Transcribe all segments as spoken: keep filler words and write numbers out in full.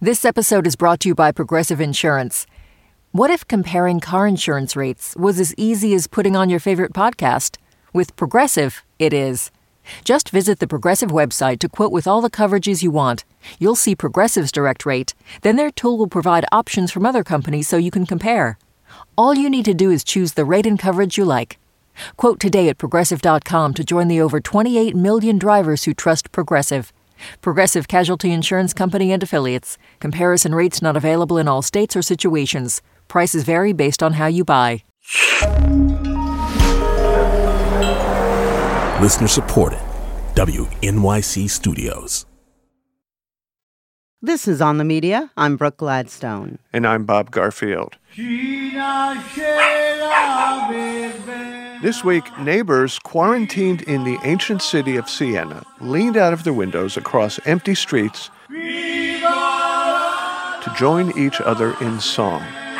This episode is brought to you by Progressive Insurance. What if comparing car insurance rates was as easy as putting on your favorite podcast? With Progressive, it is. Just visit the Progressive website to quote with all the coverages you want. You'll see Progressive's direct rate. Then their tool will provide options from other companies so you can compare. All you need to do is choose the rate and coverage you like. Quote today at Progressive dot com to join the over twenty-eight million drivers who trust Progressive. Progressive Casualty Insurance Company and Affiliates. Comparison rates not available in all states or situations. Prices vary based on how you buy. Listener supported. W N Y C Studios. This is On the Media. I'm Brooke Gladstone. And I'm Bob Garfield. This week, neighbors quarantined in the ancient city of Siena leaned out of their windows across empty streets to join each other in song.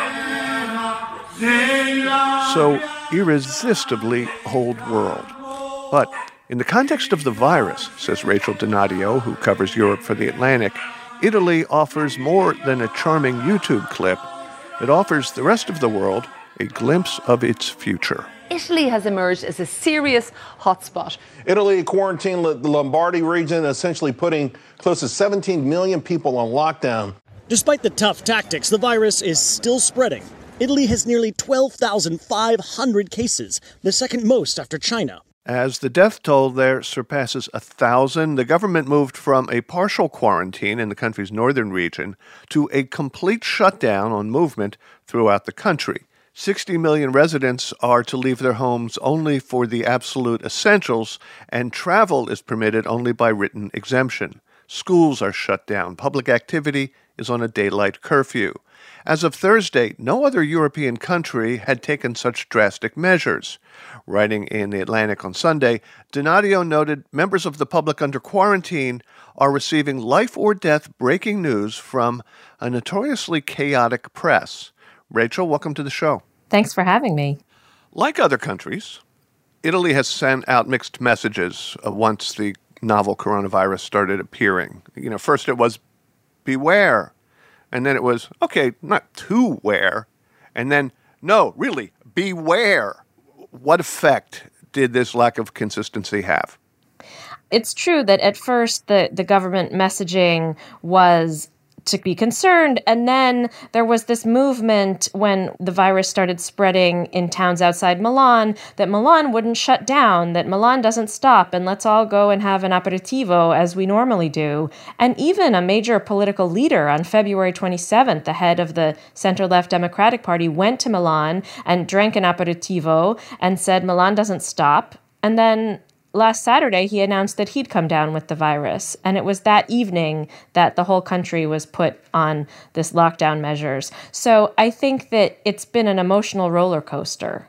So irresistibly old world. But in the context of the virus, says Rachel Donadio, who covers Europe for The Atlantic, Italy offers more than a charming YouTube clip. It offers the rest of the world a glimpse of its future. Italy has emerged as a serious hotspot. Italy quarantined the Lombardy region, essentially putting close to seventeen million people on lockdown. Despite the tough tactics, the virus is still spreading. Italy has nearly twelve thousand five hundred cases, the second most after China. As the death toll there surpasses a thousand, the government moved from a partial quarantine in the country's northern region to a complete shutdown on movement throughout the country. sixty million residents are to leave their homes only for the absolute essentials, and travel is permitted only by written exemption. Schools are shut down. Public activity is on a daylight curfew. As of Thursday, no other European country had taken such drastic measures. Writing in The Atlantic on Sunday, Donadio noted members of the public under quarantine are receiving life-or-death breaking news from a notoriously chaotic press. Rachel, welcome to the show. Thanks for having me. Like other countries, Italy has sent out mixed messages uh, once the novel coronavirus started appearing. You know, first it was beware, and then it was, okay, not to wear, and then, no, really, beware. What effect did this lack of consistency have? It's true that at first the, the government messaging was to be concerned. And then there was this movement when the virus started spreading in towns outside Milan that Milan wouldn't shut down, that Milan doesn't stop, and let's all go and have an aperitivo as we normally do. And even a major political leader on February twenty-seventh, the head of the center-left Democratic Party, went to Milan and drank an aperitivo and said Milan doesn't stop. And then last Saturday, he announced that he'd come down with the virus. And it was that evening that the whole country was put on this lockdown measures. So I think that it's been an emotional roller coaster.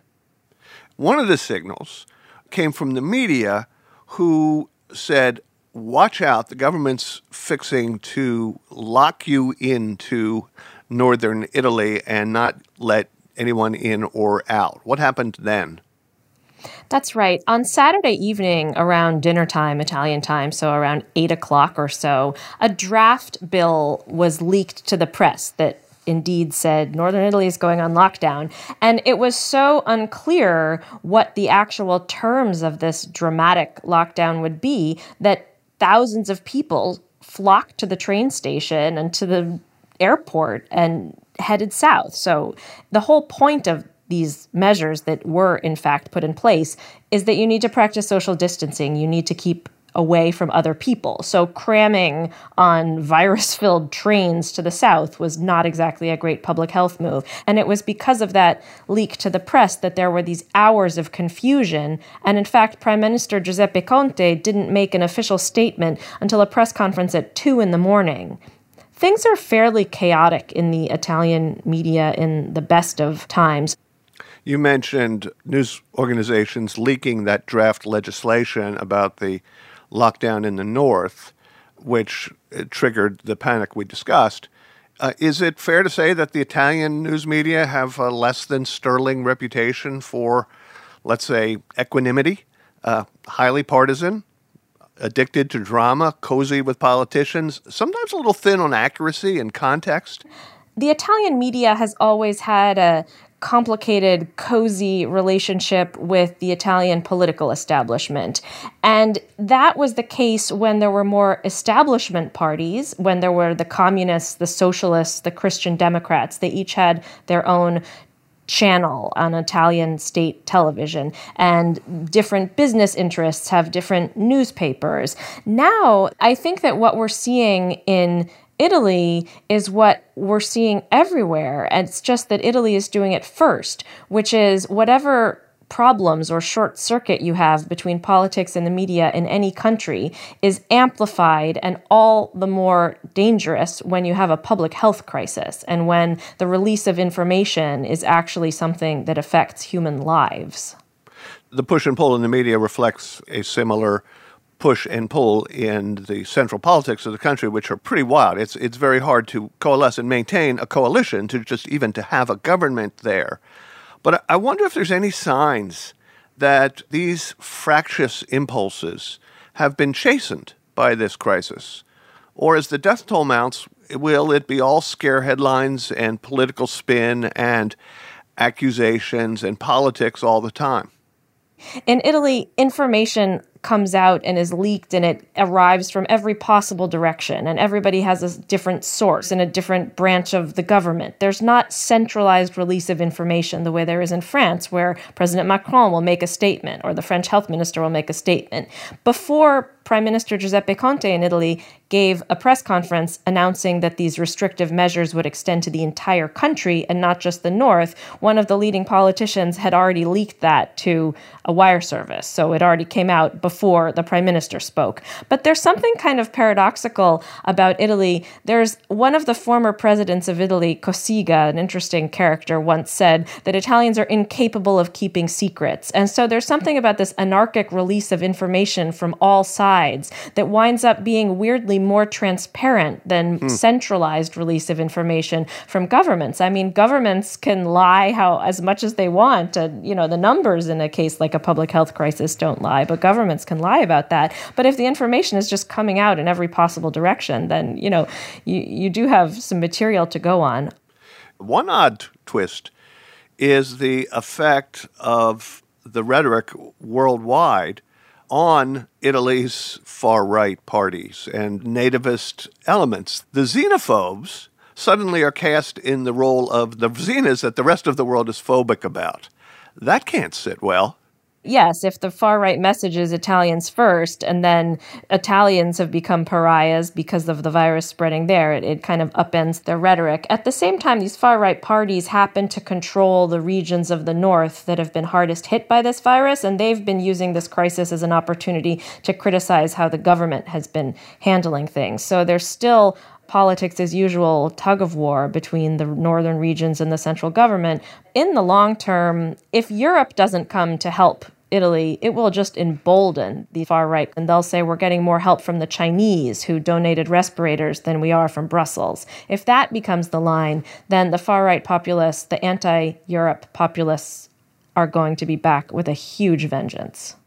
One of the signals came from the media, who said, watch out, the government's fixing to lock you into northern Italy and not let anyone in or out. What happened then? That's right. On Saturday evening around dinner time, Italian time, so around eight o'clock or so, a draft bill was leaked to the press that indeed said Northern Italy is going on lockdown. And it was so unclear what the actual terms of this dramatic lockdown would be that thousands of people flocked to the train station and to the airport and headed south. So the whole point of these measures that were, in fact, put in place is that you need to practice social distancing. You need to keep away from other people. So cramming on virus-filled trains to the south was not exactly a great public health move. And it was because of that leak to the press that there were these hours of confusion. And in fact, Prime Minister Giuseppe Conte didn't make an official statement until a press conference at two in the morning. Things are fairly chaotic in the Italian media in the best of times. You mentioned news organizations leaking that draft legislation about the lockdown in the north, which triggered the panic we discussed. Uh, is it fair to say that the Italian news media have a less than sterling reputation for, let's say, equanimity, uh, highly partisan, addicted to drama, cozy with politicians, sometimes a little thin on accuracy and context? The Italian media has always had a complicated, cozy relationship with the Italian political establishment. And that was the case when there were more establishment parties, when there were the communists, the socialists, the Christian Democrats. They each had their own channel on Italian state television, and different business interests have different newspapers. Now, I think that what we're seeing in Italy is what we're seeing everywhere, and it's just that Italy is doing it first, which is whatever problems or short circuit you have between politics and the media in any country is amplified and all the more dangerous when you have a public health crisis and when the release of information is actually something that affects human lives. The push and pull in the media reflects a similar push and pull in the central politics of the country, which are pretty wild. It's it's very hard to coalesce and maintain a coalition, to just even to have a government there. But I wonder if there's any signs that these fractious impulses have been chastened by this crisis. Or as the death toll mounts, will it be all scare headlines and political spin and accusations and politics all the time? In Italy, information comes out and is leaked, and it arrives from every possible direction, and everybody has a different source in a different branch of the government. There's not centralized release of information the way there is in France, where President Macron will make a statement or the French health minister will make a statement. Before Prime Minister Giuseppe Conte in Italy gave a press conference announcing that these restrictive measures would extend to the entire country and not just the north, one of the leading politicians had already leaked that to a wire service. So it already came out before the prime minister spoke. But there's something kind of paradoxical about Italy. There's one of the former presidents of Italy, Cossiga, an interesting character, once said that Italians are incapable of keeping secrets. And so there's something about this anarchic release of information from all sides that winds up being weirdly more transparent than hmm. centralized release of information from governments. I mean, governments can lie how as much as they want. Uh, you know, the numbers in a case like a public health crisis don't lie, but governments can lie about that. But if the information is just coming out in every possible direction, then, you know, you, you do have some material to go on. One odd twist is the effect of the rhetoric worldwide on Italy's far-right parties and nativist elements. The xenophobes suddenly are cast in the role of the xenas that the rest of the world is phobic about. That can't sit well. Yes, if the far-right message is Italians first, and then Italians have become pariahs because of the virus spreading there, it, it kind of upends their rhetoric. At the same time, these far-right parties happen to control the regions of the north that have been hardest hit by this virus, and they've been using this crisis as an opportunity to criticize how the government has been handling things. So there's still politics as usual, tug of war between the northern regions and the central government. In the long term, if Europe doesn't come to help Italy, it will just embolden the far right. And they'll say we're getting more help from the Chinese who donated respirators than we are from Brussels. If that becomes the line, then the far right populists, the anti-Europe populists, are going to be back with a huge vengeance.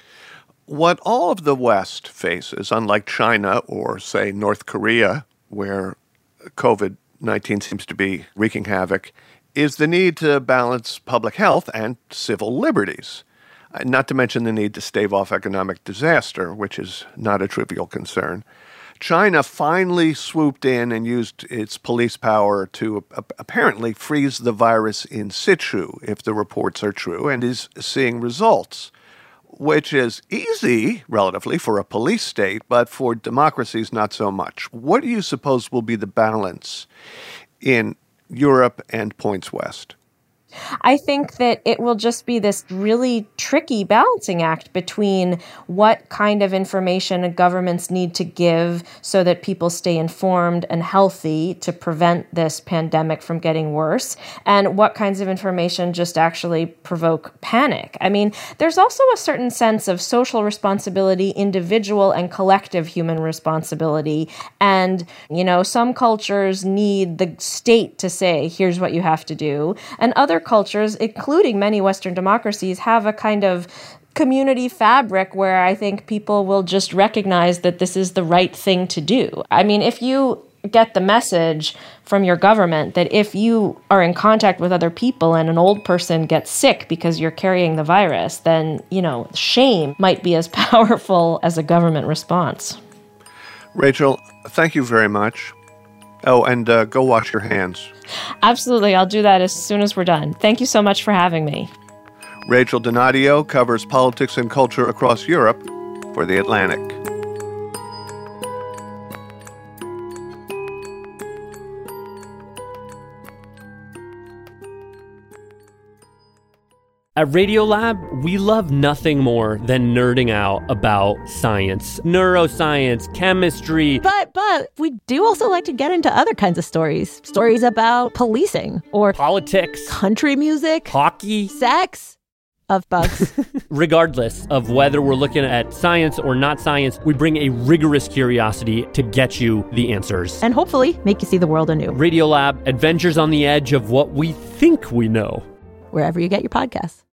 What all of the West faces, unlike China or, say, North Korea, where covid nineteen seems to be wreaking havoc, is the need to balance public health and civil liberties. Not to mention the need to stave off economic disaster, which is not a trivial concern. China finally swooped in and used its police power to apparently freeze the virus in situ, if the reports are true, and is seeing results, which is easy, relatively, for a police state, but for democracies, not so much. What do you suppose will be the balance in Europe and points west? I think that it will just be this really tricky balancing act between what kind of information governments need to give so that people stay informed and healthy to prevent this pandemic from getting worse, and what kinds of information just actually provoke panic. I mean, there's also a certain sense of social responsibility, individual and collective human responsibility. And, you know, some cultures need the state to say, here's what you have to do. And other cultures, including many Western democracies, have a kind of community fabric where I think people will just recognize that this is the right thing to do. I mean, if you get the message from your government that if you are in contact with other people and an old person gets sick because you're carrying the virus, then, you know, shame might be as powerful as a government response. Rachel, thank you very much. Oh, and uh, go wash your hands. Absolutely. I'll do that as soon as we're done. Thank you so much for having me. Rachel Donadio covers politics and culture across Europe for The Atlantic. At Radiolab, we love nothing more than nerding out about science, neuroscience, chemistry. But, but we do also like to get into other kinds of stories. Stories about policing or politics, country music, hockey, sex, of bugs. Regardless of whether we're looking at science or not science, we bring a rigorous curiosity to get you the answers. And hopefully make you see the world anew. Radiolab, adventures on the edge of what we think we know. Wherever you get your podcasts.